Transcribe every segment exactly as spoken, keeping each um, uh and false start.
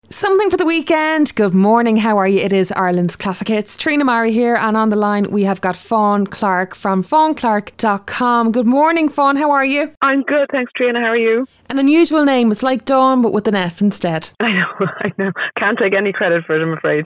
Something for the weekend. Good morning, how are you? It is Ireland's Classic Hits. Trina Murray here, and on the line we have got Fawn Clark from fawn clark dot com. Good morning, Fawn, how are you? I'm good, thanks Trina, how are you? An unusual name, it's like Dawn but with an F instead. I know, I know. Can't take any credit for it, I'm afraid.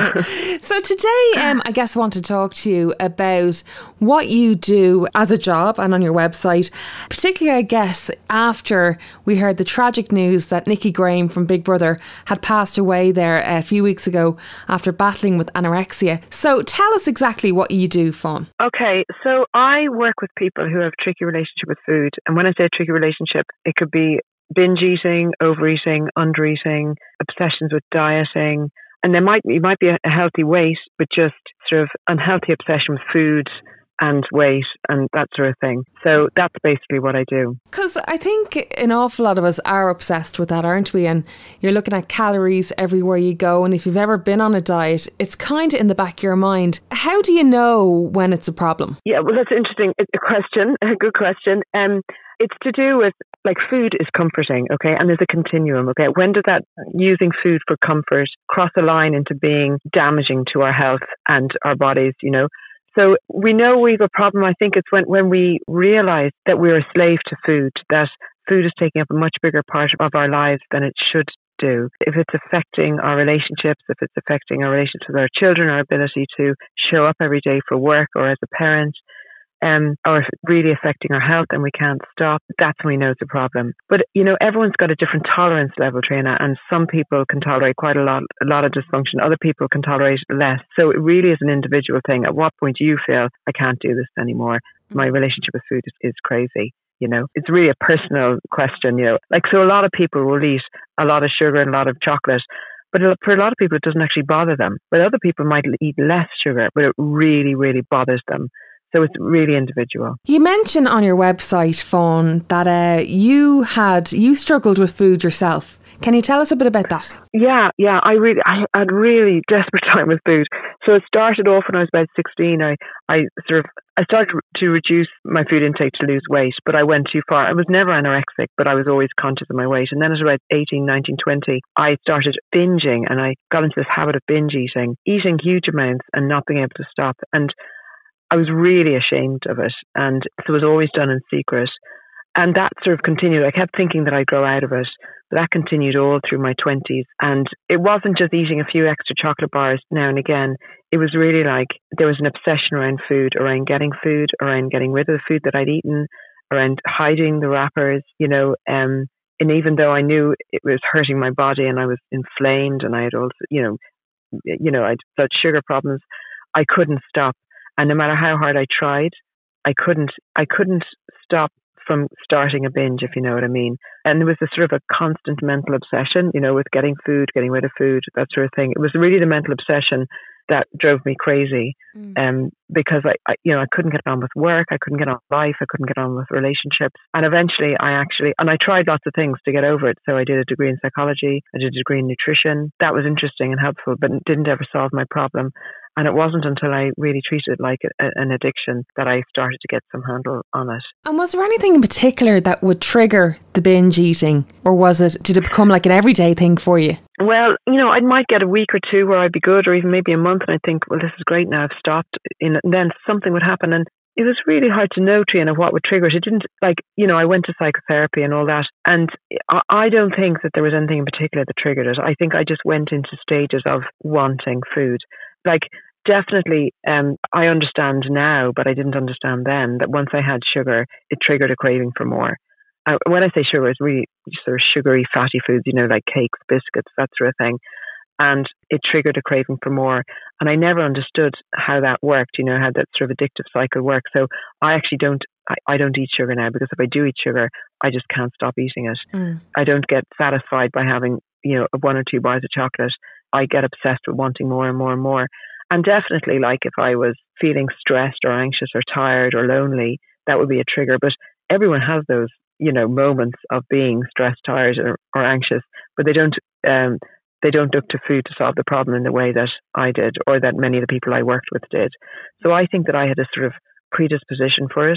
So today, um, I guess I want to talk to you about what you do as a job and on your website, particularly I guess after we heard the tragic news that Nikki Graham from Big Brother had passed away there a few weeks ago after battling with anorexia. So tell us exactly what you do, Fawn. Okay, so I work with people who have a tricky relationship with food. And when I say a tricky relationship, it could be binge eating, overeating, undereating, obsessions with dieting. And there might, it might be a healthy weight, but just sort of unhealthy obsession with food and weight and that sort of thing. So that's basically what I do. Because I think an awful lot of us are obsessed with that, aren't we? And you're looking at calories everywhere you go. And if you've ever been on a diet, it's kind of in the back of your mind. How do you know when it's a problem? Yeah, well, that's an interesting a question. A good question. Um, it's to do with, like, food is comforting, okay? And there's a continuum, okay? When does that using food for comfort cross a line into being damaging to our health and our bodies, you know? So we know we have a problem. I think it's when, when we realize that we're a slave to food, that food is taking up a much bigger part of our lives than it should do. If it's affecting our relationships, if it's affecting our relationships with our children, our ability to show up every day for work or as a parent, um, or if it's really affecting our health and we can't stop, that's when we know it's a problem. But, you know, everyone's got a different tolerance level, Trina, and some people can tolerate quite a lot, a lot of dysfunction. Other people can tolerate less. So it really is an individual thing. At what point do you feel, I can't do this anymore? My relationship with food is, is crazy. You know, it's really a personal question, you know, like, so a lot of people will eat a lot of sugar and a lot of chocolate, but for a lot of people, it doesn't actually bother them. But other people might eat less sugar, but it really, really bothers them. So it's really individual. You mentioned on your website, Fawn, that uh, you had, you struggled with food yourself. Can you tell us a bit about that? Yeah, yeah, I really, I had really desperate time with food. So it started off when I was about sixteen. I, I sort of, I started to reduce my food intake to lose weight, but I went too far. I was never anorexic, but I was always conscious of my weight. And then at about eighteen, nineteen, twenty, I started binging, and I got into this habit of binge eating, eating huge amounts and not being able to stop. And I was really ashamed of it, and so it was always done in secret. And that sort of continued. I kept thinking that I'd grow out of it, but that continued all through my twenties. And it wasn't just eating a few extra chocolate bars now and again. It was really like there was an obsession around food, around getting food, around getting rid of the food that I'd eaten, around hiding the wrappers, you know. Um, and even though I knew it was hurting my body and I was inflamed and I had also, you know, you know, I'd got sugar problems, I couldn't stop. And no matter how hard I tried, I couldn't, I couldn't stop from starting a binge, if you know what I mean. And there was a sort of a constant mental obsession, you know, with getting food, getting rid of food, that sort of thing. It was really the mental obsession that drove me crazy, mm. um, because I, I, you know, I couldn't get on with work, I couldn't get on with life, I couldn't get on with relationships. And eventually I actually, and I tried lots of things to get over it. So I did a degree in psychology, I did a degree in nutrition. That was interesting and helpful, but it didn't ever solve my problem. And it wasn't until I really treated it like a, an addiction that I started to get some handle on it. And was there anything in particular that would trigger the binge eating? Or was it, did it become like an everyday thing for you? Well, you know, I might get a week or two where I'd be good, or even maybe a month, and I'd think, well, this is great now, I've stopped. And then something would happen. And it was really hard to know, Trina, what would trigger it. It didn't, like, you know, I went to psychotherapy and all that. And I, I don't think that there was anything in particular that triggered it. I think I just went into stages of wanting food. Like, definitely, um, I understand now, but I didn't understand then, that once I had sugar, it triggered a craving for more. Uh, when I say sugar, it's really sort of sugary, fatty foods, you know, like cakes, biscuits, that sort of thing. And it triggered a craving for more. And I never understood how that worked, you know, how that sort of addictive cycle works. So I actually don't, I, I don't eat sugar now, because if I do eat sugar, I just can't stop eating it. Mm. I don't get satisfied by having, you know, one or two bars of chocolate. I get obsessed with wanting more and more and more. And definitely, like, if I was feeling stressed or anxious or tired or lonely, that would be a trigger. But everyone has those, you know, moments of being stressed, tired or, or anxious, but they don't, um, they don't look to food to solve the problem in the way that I did, or that many of the people I worked with did. So I think that I had a sort of predisposition for it.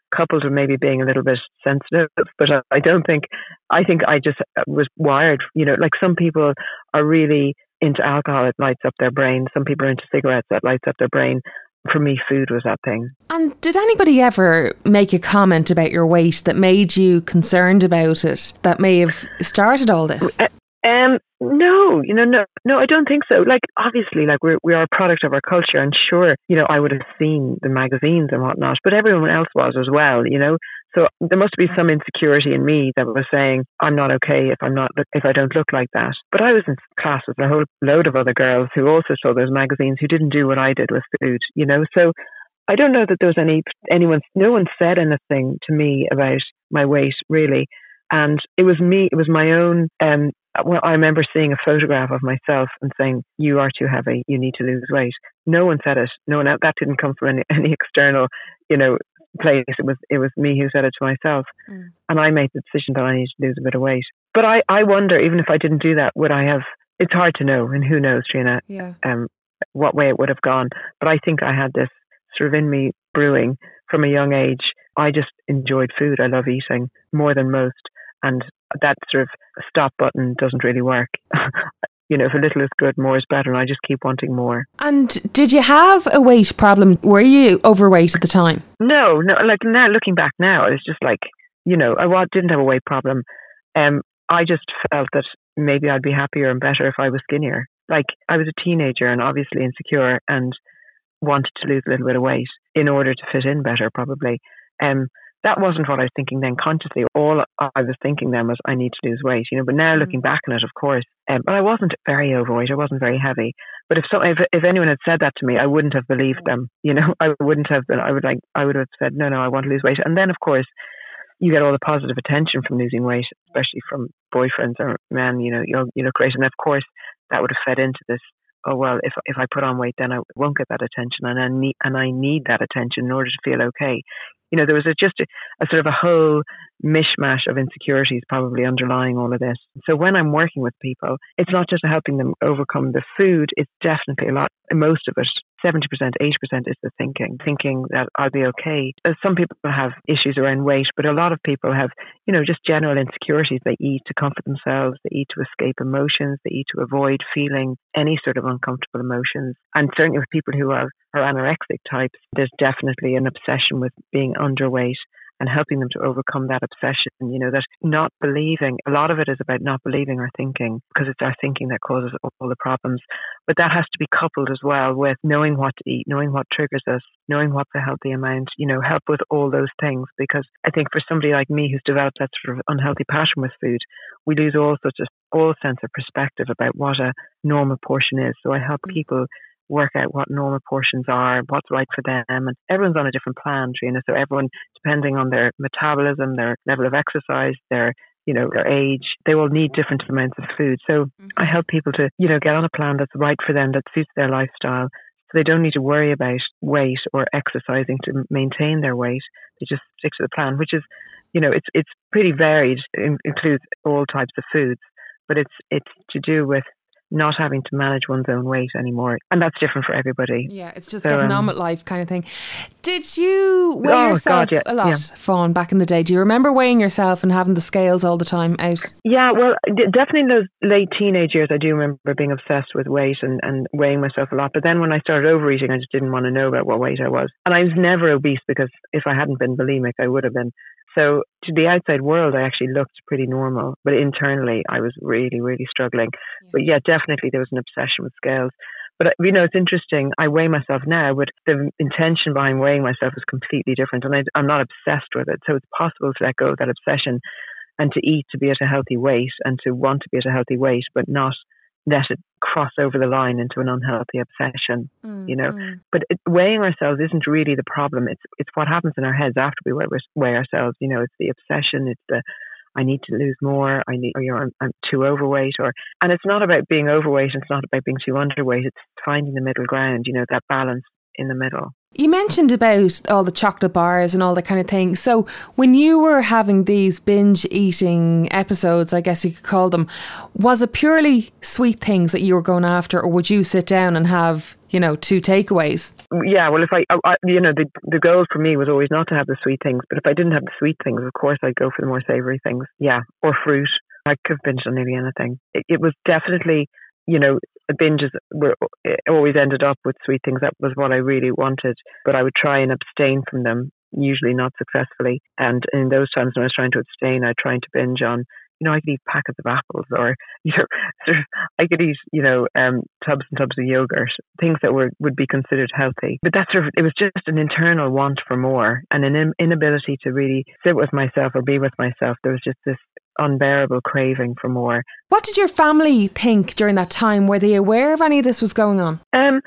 coupled with maybe being a little bit sensitive. But I, I don't think, I think I just was wired, you know, like some people are really into alcohol, it lights up their brain. Some people are into cigarettes, that lights up their brain. For me, food was that thing. And did anybody ever make a comment about your weight that made you concerned about it, that may have started all this? Uh, um, no, you know, no, no, I don't think so. Like, obviously, like we're, we are a product of our culture, and sure, you know, I would have seen the magazines and whatnot, but everyone else was as well, you know. So there must be some insecurity in me that was saying, I'm not okay if I'm not, if I don't look like that. But I was in class with a whole load of other girls who also saw those magazines who didn't do what I did with food, you know. So I don't know that there was any, anyone, no one said anything to me about my weight, really. And it was me, it was my own, um, well, I remember seeing a photograph of myself and saying, you are too heavy, you need to lose weight. No one said it. No one, that didn't come from any, any external, you know, place. It was, it was me who said it to myself. Mm. And I made the decision that I needed to lose a bit of weight. But I, I wonder, even if I didn't do that, would I have, it's hard to know. And who knows, Trina, yeah. um, what way it would have gone. But I think I had this sort of in me brewing from a young age. I just enjoyed food. I love eating more than most. And that sort of stop button doesn't really work. You know, if a little is good, more is better. And I just keep wanting more. And did you have a weight problem? Were you overweight at the time? No, no. Like now, looking back now, it's just like, you know, I didn't have a weight problem. Um, I just felt that maybe I'd be happier and better if I was skinnier. Like I was a teenager and obviously insecure and wanted to lose a little bit of weight in order to fit in better, probably. Um, That wasn't what I was thinking then consciously. All I was thinking then was I need to lose weight, you know, but now mm. looking back on it, of course, um, but I wasn't very overweight. I wasn't very heavy. But if, so, if if anyone had said that to me, I wouldn't have believed them. You know, I wouldn't have been, I would like, I would have said, no, no, I want to lose weight. And then of course, you get all the positive attention from losing weight, especially from boyfriends or men, you know, you you look great. And of course that would have fed into this. Oh, well, if if I put on weight, then I won't get that attention, and I need and I need that attention in order to feel okay. You know, there was a, just a, a sort of a whole mishmash of insecurities probably underlying all of this. So when I'm working with people, it's not just helping them overcome the food. It's definitely a lot, most of it, seventy percent, eighty percent is the thinking, thinking that I'll be okay. Some people have issues around weight, but a lot of people have, you know, just general insecurities. They eat to comfort themselves. They eat to escape emotions. They eat to avoid feeling any sort of uncomfortable emotions. And certainly with people who are, are anorexic types, there's definitely an obsession with being underweight and helping them to overcome that obsession, you know, that not believing, a lot of it is about not believing our thinking, because it's our thinking that causes all the problems. But that has to be coupled as well with knowing what to eat, knowing what triggers us, knowing what's a healthy amount, you know, help with all those things. Because I think for somebody like me who's developed that sort of unhealthy pattern with food, we lose all sorts of, all sense of perspective about what a normal portion is. So I help people work out what normal portions are, what's right for them. And everyone's on a different plan, Trina. So everyone, depending on their metabolism, their level of exercise, their, you know, their age, they will need different amounts of food. So mm-hmm. I help people to, you know, get on a plan that's right for them, that suits their lifestyle. So they don't need to worry about weight or exercising to maintain their weight. They just stick to the plan, which is, you know, it's it's pretty varied. It includes all types of foods, but it's it's to do with not having to manage one's own weight anymore. And that's different for everybody. Yeah, it's just so, getting um, on with life kind of thing. Did you weigh oh, yourself God, yeah, a lot, yeah. Fawn, back in the day? Do you remember weighing yourself and having the scales all the time out? Yeah, well, definitely in those late teenage years, I do remember being obsessed with weight and, and weighing myself a lot. But then when I started overeating, I just didn't want to know about what weight I was. And I was never obese, because if I hadn't been bulimic, I would have been. So to the outside world, I actually looked pretty normal, but internally I was really, really struggling. Yeah. But yeah, definitely there was an obsession with scales. But, you know, it's interesting. I weigh myself now, but the intention behind weighing myself is completely different. And I, I'm not obsessed with it. So it's possible to let go of that obsession and to eat to be at a healthy weight and to want to be at a healthy weight, but not let it cross over the line into an unhealthy obsession, mm, you know. Mm. But it, weighing ourselves isn't really the problem. It's it's what happens in our heads after we weigh, weigh ourselves. You know, it's the obsession. It's the I need to lose more. I need, or you know, I'm, I'm too overweight. Or and it's not about being overweight. It's not about being too underweight. It's finding the middle ground. You know, that balance in the middle. You mentioned about all the chocolate bars and all that kind of thing. So when you were having these binge eating episodes, I guess you could call them, was it purely sweet things that you were going after, or would you sit down and have, you know, two takeaways? Yeah, well, if I, I you know, the the goal for me was always not to have the sweet things, but if I didn't have the sweet things, of course I'd go for the more savoury things. Yeah, or fruit. I could have binged on nearly anything. It, it was definitely, you know, binges were always ended up with sweet things. That was what I really wanted, but I would try and abstain from them, usually not successfully. And in those times when I was trying to abstain, I tried to binge on, you know, I could eat packets of apples, or, you know, sort of, I could eat, you know, um, tubs and tubs of yogurt, things that were would be considered healthy. But that's sort of, it was just an internal want for more and an in, inability to really sit with myself or be with myself. There was just this unbearable craving for more. What did your family think during that time? Were they aware of any of this was going on? Um,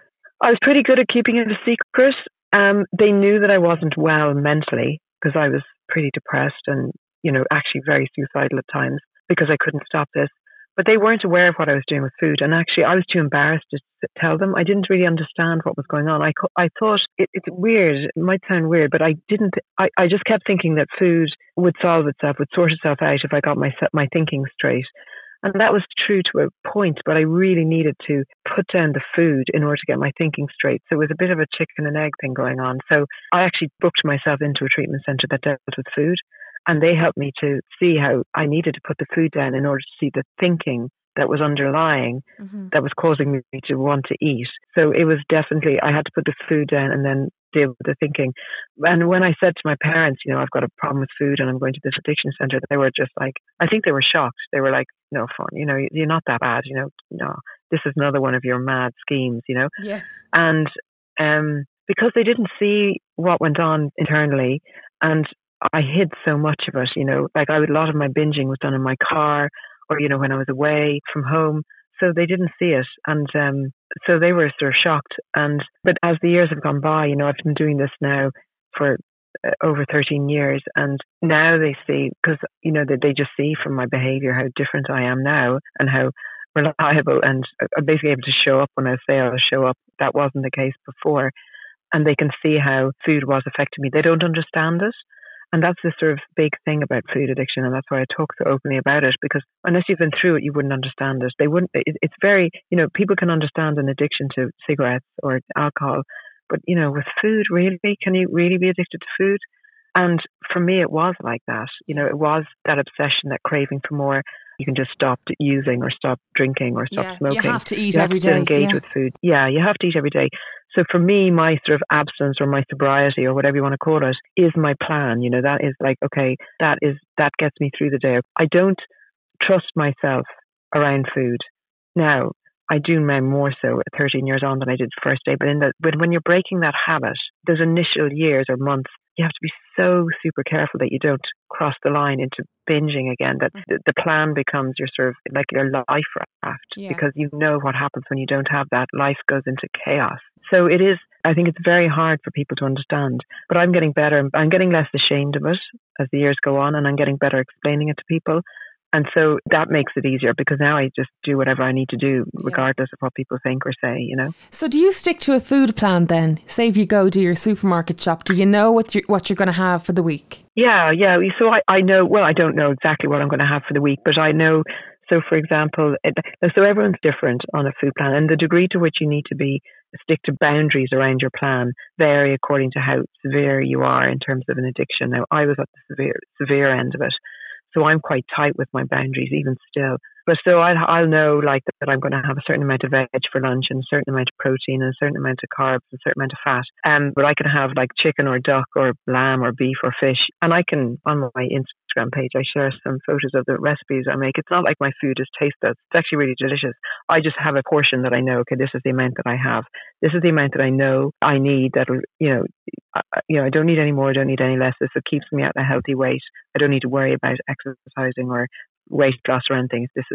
I was pretty good at keeping it a secret. Um, they knew that I wasn't well mentally because I was pretty depressed and, you know, actually very suicidal at times because I couldn't stop this. But they weren't aware of what I was doing with food. And actually, I was too embarrassed to tell them. I didn't really understand what was going on. I, I thought, it, it's weird, it might sound weird, but I didn't, I, I just kept thinking that food would solve itself, would sort itself out if I got my, my thinking straight. And that was true to a point, but I really needed to put down the food in order to get my thinking straight. So it was a bit of a chicken and egg thing going on. So I actually booked myself into a treatment centre that dealt with food. And they helped me to see how I needed to put the food down in order to see the thinking that was underlying, mm-hmm. that was causing me to want to eat. So it was definitely, I had to put the food down and then deal with the thinking. And when I said to my parents, you know, I've got a problem with food and I'm going to this addiction centre, they were just like, I think they were shocked. They were like, no, fun, you know, you're not that bad, you know, no, this is another one of your mad schemes, you know. Yeah. And um, because they didn't see what went on internally, and I hid so much of it, you know, like I would, a lot of my binging was done in my car or, you know, when I was away from home. So they didn't see it. And um, so they were sort of shocked. And, but as the years have gone by, you know, I've been doing this now for uh, over thirteen years. And now they see, because, you know, they, they just see from my behavior how different I am now and how reliable and I'm basically able to show up when I say I'll show up. That wasn't the case before. And they can see how food was affecting me. They don't understand it. And that's the sort of big thing about food addiction. And that's why I talk so openly about it, because unless you've been through it, you wouldn't understand it. They wouldn't, it, it's very, you know, people can understand an addiction to cigarettes or alcohol, but, you know, with food, really, can you really be addicted to food? And for me, it was like that. You know, it was that obsession, that craving for more. You can just stop using or stop drinking or stop yeah, smoking. You have to eat you every have to day. engage yeah. with food. Yeah, you have to eat every day. So for me, my sort of abstinence or my sobriety or whatever you want to call it is my plan. You know, that is like, okay, that is, that gets me through the day. I don't trust myself around food. Now, I do now more so at thirteen years on than I did the first day. But in the, but when you're breaking that habit, those initial years or months, you have to be so super careful that you don't cross the line into binging again, that the, the plan becomes your sort of like your life raft, yeah. because you know what happens when you don't have that. Life goes into chaos. So it is, I think it's very hard for people to understand, but I'm getting better. I'm getting less ashamed of it as the years go on, and I'm getting better explaining it to people. And so that makes it easier because now I just do whatever I need to do, regardless yeah. of what people think or say, you know. So do you stick to a food plan then? Say if you go to your supermarket shop, do you know what you're, what you're going to have for the week? Yeah, yeah. So I, I know, well, I don't know exactly what I'm going to have for the week, but I know, so for example, it, so everyone's different on a food plan, and the degree to which you need to be stick to boundaries around your plan vary according to how severe you are in terms of an addiction. Now, I was at the severe, severe end of it. So I'm quite tight with my boundaries even still. But so I'll, I'll know like that, that I'm going to have a certain amount of veg for lunch and a certain amount of protein and a certain amount of carbs and a certain amount of fat. Um, but I can have like chicken or duck or lamb or beef or fish. And I can, on my Instagram page, I share some photos of the recipes I make. It's not like my food is tasteless. It's actually really delicious. I just have a portion that I know, okay, this is the amount that I have. This is the amount that I know I need that'll, you know, I, you know, I don't need any more, I don't need any less. This keeps me at a healthy weight. I don't need to worry about exercising or weight loss or anything. This is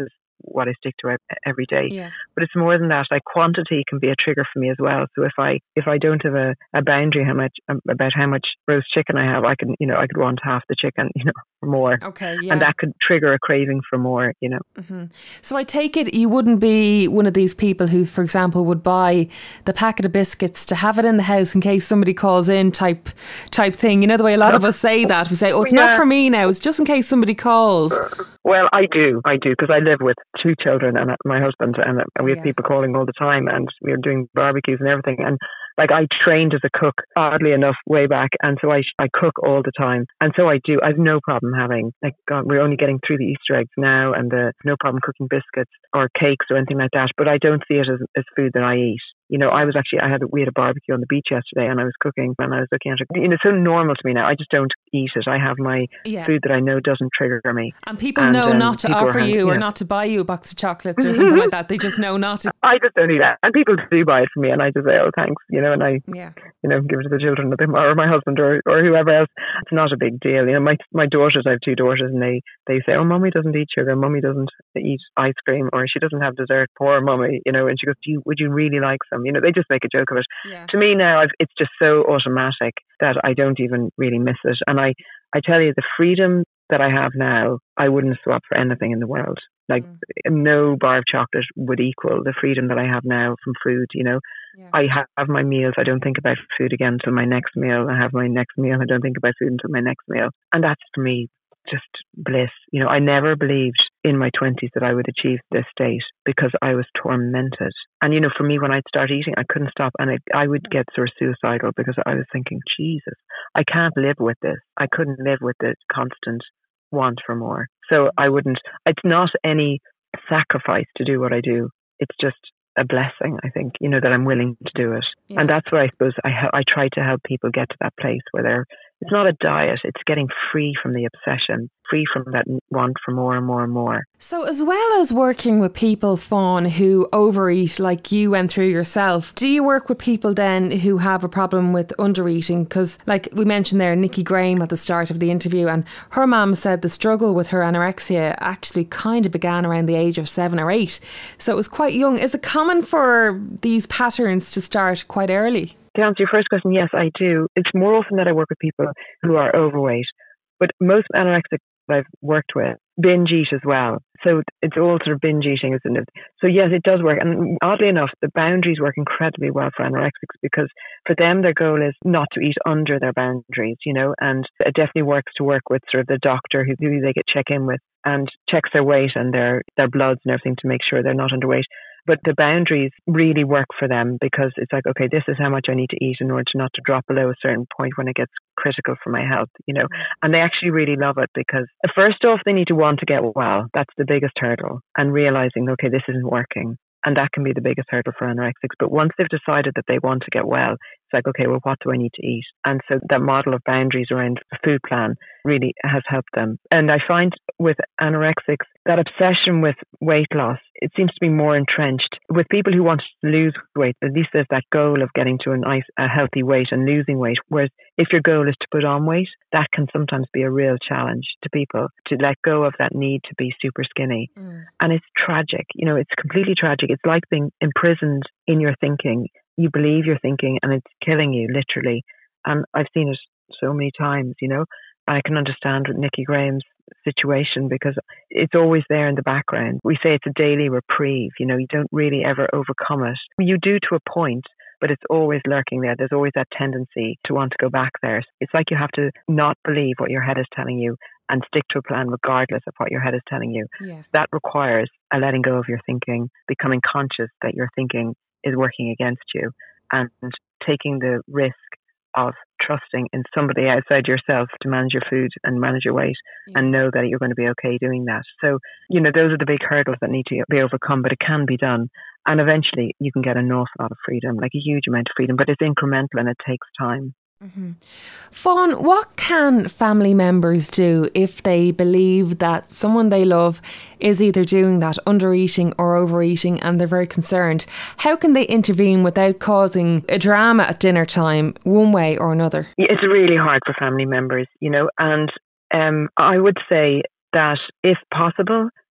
what I stick to every day. Yeah. But it's more than that. Like quantity can be a trigger for me as well. So if I if I don't have a, a boundary how much um, about how much roast chicken I have, I can you know I could want half the chicken, you know, or more. Okay, yeah. And that could trigger a craving for more, you know. Mm-hmm. So I take it you wouldn't be one of these people who, for example, would buy the packet of biscuits to have it in the house in case somebody calls in type type thing. You know the way a lot of us say that. We say, oh, it's yeah. not for me now. It's just in case somebody calls. Well, I do. I do because I live with two children and my husband, and we have yeah. people calling all the time, and we're doing barbecues and everything. And like I trained as a cook, oddly enough, way back, and so I I cook all the time, and so I do. I have no problem having like God, we're only getting through the Easter eggs now, and the no problem cooking biscuits or cakes or anything like that. But I don't see it as as food that I eat. You know, I was actually, I had, we had a barbecue on the beach yesterday and I was cooking and I was looking at it. You know, it's so normal to me now. I just don't eat it. I have my yeah. food that I know doesn't trigger me. And people and, know um, not to offer you hand, or yeah. not to buy you a box of chocolates or something like that. They just know not to. I just don't eat that. And people do buy it for me and I just say, oh, thanks, you know, and I, yeah. you know, give it to the children a bit more, or my husband or, or whoever else. It's not a big deal. You know, my my daughters, I have two daughters and they, they say, oh, Mummy doesn't eat sugar. Mummy doesn't eat ice cream, or she doesn't have dessert. Poor Mummy, you know, and she goes, do you, would you really like some? You know, they just make a joke of it. Yeah. To me now, I've, it's just so automatic that I don't even really miss it. And I, I tell you, the freedom that I have now, I wouldn't swap for anything in the world. Like mm. no bar of chocolate would equal the freedom that I have now from food. You know, yeah. I have my meals. I don't think about food again until my next meal. I have my next meal. I don't think about food until my next meal. And that's for me just bliss. You know, I never believed in my twenties that I would achieve this state because I was tormented. And, you know, for me, when I'd start eating, I couldn't stop and I, I would get sort of suicidal because I was thinking, Jesus, I can't live with this. I couldn't live with the constant want for more. So I wouldn't, it's not any sacrifice to do what I do. It's just a blessing, I think, you know, that I'm willing to do it. Yeah. And that's where I suppose I, I try to help people get to that place where they're, it's not a diet, it's getting free from the obsession, free from that want for more and more and more. So as well as working with people, Fawn, who overeat like you went through yourself, do you work with people then who have a problem with undereating? Because like we mentioned there, Nikki Graham at the start of the interview, and her mum said the struggle with her anorexia actually kind of began around the age of seven or eight. So it was quite young. Is it common for these patterns to start quite early? To answer your first question, yes, I do. It's more often that I work with people who are overweight, but most anorexics that I've worked with binge eat as well. So it's all sort of binge eating, isn't it? So yes, it does work. And oddly enough, the boundaries work incredibly well for anorexics because for them, their goal is not to eat under their boundaries, you know, and it definitely works to work with sort of the doctor who, who they get check in with and checks their weight and their, their bloods and everything to make sure they're not underweight. But the boundaries really work for them because it's like, okay, this is how much I need to eat in order to not to drop below a certain point when it gets critical for my health, you know. And they actually really love it because first off, they need to want to get well. That's the biggest hurdle. And realizing, okay, this isn't working. And that can be the biggest hurdle for anorexics. But once they've decided that they want to get well, it's like, okay, well, what do I need to eat? And so that model of boundaries around a food plan really has helped them. And I find with anorexics, that obsession with weight loss, it seems to be more entrenched. With people who want to lose weight, at least there's that goal of getting to a nice, a healthy weight and losing weight. Whereas if your goal is to put on weight, that can sometimes be a real challenge to people to let go of that need to be super skinny. Mm. And it's tragic. You know, it's completely tragic. It's like being imprisoned in your thinking. You believe you're thinking and it's killing you, literally. And I've seen it so many times, you know. I can understand with Nikki Graham's situation because it's always there in the background. We say it's a daily reprieve, you know, you don't really ever overcome it. You do to a point, but it's always lurking there. There's always that tendency to want to go back there. It's like you have to not believe what your head is telling you and stick to a plan regardless of what your head is telling you. Yeah. That requires a letting go of your thinking, becoming conscious that your thinking is working against you and taking the risk of trusting in somebody outside yourself to manage your food and manage your weight yeah. and know that you're going to be okay doing that. So, you know, those are the big hurdles that need to be overcome, but it can be done. And eventually you can get an awful lot of freedom, like a huge amount of freedom, but it's incremental and it takes time. Mm-hmm. Fawn, what can family members do if they believe that someone they love is either doing that undereating or overeating and they're very concerned? How can they intervene without causing a drama at dinner time one way or another? It's really hard for family members, you know, and um, I would say that if possible,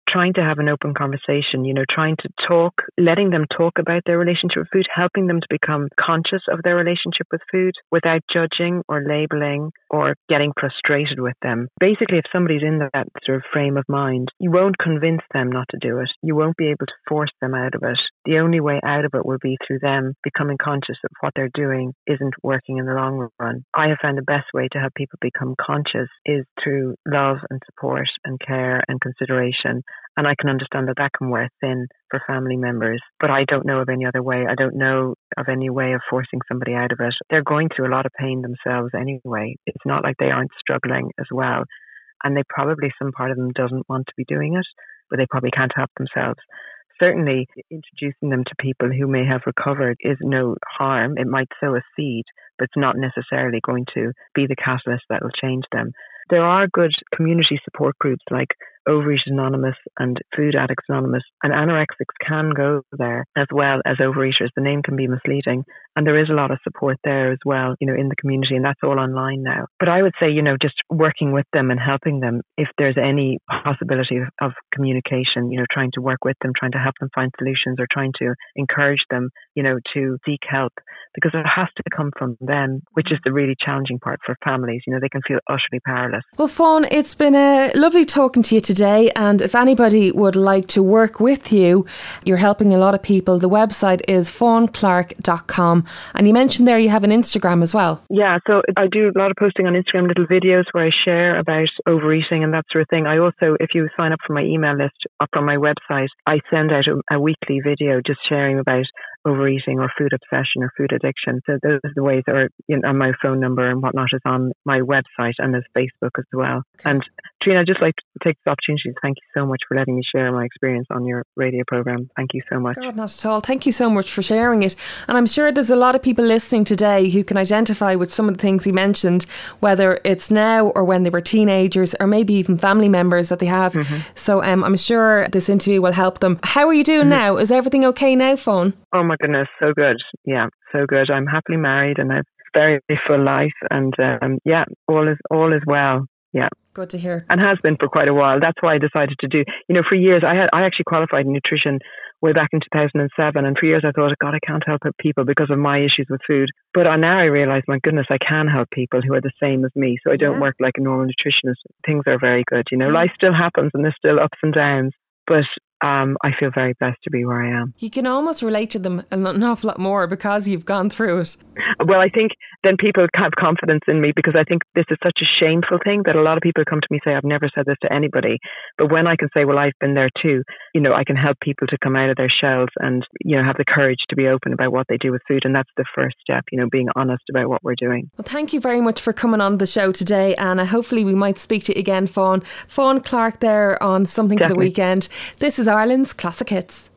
trying to have an open conversation, you know, trying to talk, letting them talk about their relationship with food, helping them to become conscious of their relationship with food without judging or labeling or getting frustrated with them. Basically, if somebody's in that sort of frame of mind, you won't convince them not to do it. You won't be able to force them out of it. The only way out of it will be through them becoming conscious of what they're doing isn't working in the long run. I have found the best way to help people become conscious is through love and support and care and consideration. And I can understand that that can wear thin for family members, but I don't know of any other way. I don't know of any way of forcing somebody out of it. They're going through a lot of pain themselves anyway. It's not like they aren't struggling as well. And they probably, some part of them doesn't want to be doing it, but they probably can't help themselves. Certainly, introducing them to people who may have recovered is no harm. It might sow a seed, but it's not necessarily going to be the catalyst that will change them. There are good community support groups like Overeaters Anonymous and Food Addicts Anonymous, and anorexics can go there as well as overeaters. The name can be misleading, and there is a lot of support there as well, you know, in the community, and that's all online now. But I would say, you know, just working with them and helping them if there's any possibility of, of communication, you know, trying to work with them, trying to help them find solutions or trying to encourage them, you know, to seek help, because it has to come from them, which is the really challenging part for families. You know, they can feel utterly powerless. Well, Fawn, it's been a lovely talking to you today, and if anybody would like to work with you, you're helping a lot of people. The website is fawn clark dot com, and you mentioned there you have an Instagram as well. Yeah, so I do a lot of posting on Instagram, little videos where I share about overeating and that sort of thing. I also, if you sign up for my email list or from my website, I send out a, a weekly video just sharing about overeating or food obsession or food addiction. So those are the ways that are, you know, my phone number and whatnot is on my website, and there's Facebook as well. And Trina, I'd just like to take this opportunity to thank you so much for letting me share my experience on your radio program. Thank you so much. God, not at all. Thank you so much for sharing it. And I'm sure there's a lot of people listening today who can identify with some of the things you mentioned, whether it's now or when they were teenagers or maybe even family members that they have. Mm-hmm. So um, I'm sure this interview will help them. How are you doing mm-hmm. now? Is everything okay now, Fawn? Oh my goodness, so good. Yeah, so good. I'm happily married and I've a very full life, and um, yeah, all is all is well. Yeah. Good to hear. And has been for quite a while. That's why I decided to do, you know, for years, I had I actually qualified in nutrition way back in two thousand seven. And for years I thought, God, I can't help people because of my issues with food. But now I realize, my goodness, I can help people who are the same as me. So I don't yeah. work like a normal nutritionist. Things are very good. You know, yeah. life still happens and there's still ups and downs. But um, I feel very blessed to be where I am. You can almost relate to them an awful lot more because you've gone through it. Well, I think then people have confidence in me, because I think this is such a shameful thing that a lot of people come to me and say, I've never said this to anybody. But when I can say, well, I've been there too, you know, I can help people to come out of their shells and, you know, have the courage to be open about what they do with food. And that's the first step, you know, being honest about what we're doing. Well, thank you very much for coming on the show today, Anna. Hopefully we might speak to you again, Fawn. Fawn Clark there on Something Definitely. For the Weekend. This is Ireland's Classic Hits.